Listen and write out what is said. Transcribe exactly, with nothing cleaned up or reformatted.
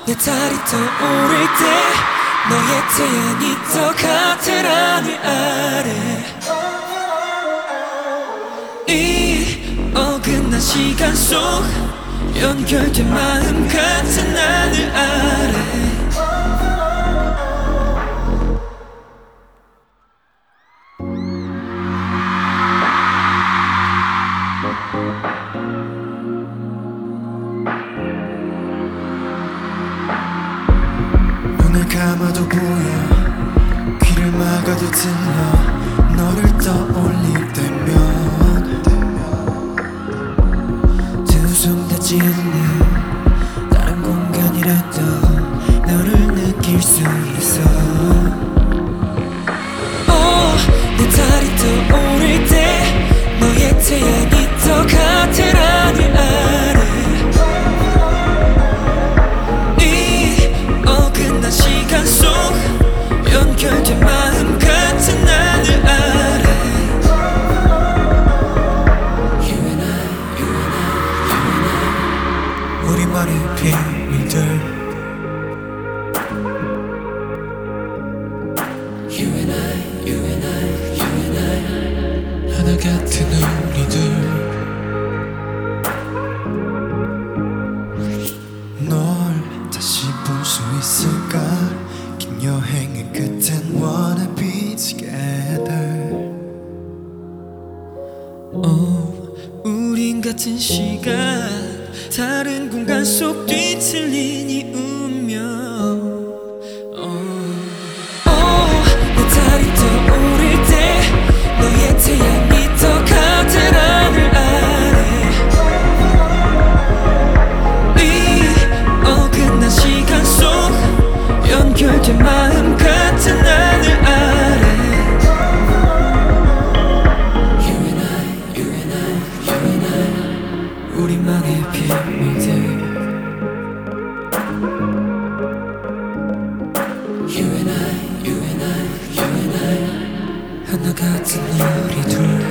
내 달이 떠오를 때 너의 태양이 더 같은 하늘 아래 이 어긋난 시간 속 연결된 마음 같은 하늘 아래 눈을 감아도 보여 귀를 막아도 들려 너를 떠올릴 때면 두 손 닿지 않는 다른 공간이라도 너를 느낄 수 있어 oh, 내 달이 떠오를 때 너의 태양이 더 같은 하늘 아래 시간 속 연결된 마음 같은 하늘 아래 You and I, you and I, you and I 우리만의 비밀들 You and I, you and I, you and I 하나 같은 우리들 널 다시 볼 수 있을까 긴 여행의 끝엔 wanna be together oh, 우린 같은 시간 다른 공간 속 뒤틀린 이 운명 oh, oh, 내 달이 떠오를 때 너의 태양이 더 같은 하늘 아래 이 어긋난 시간 속 연결된 마음 같은 하늘 아래 You and I, you and I, you and I 우리만의 비밀들 You and I, you and I, you and I 하나 같은 우리 둘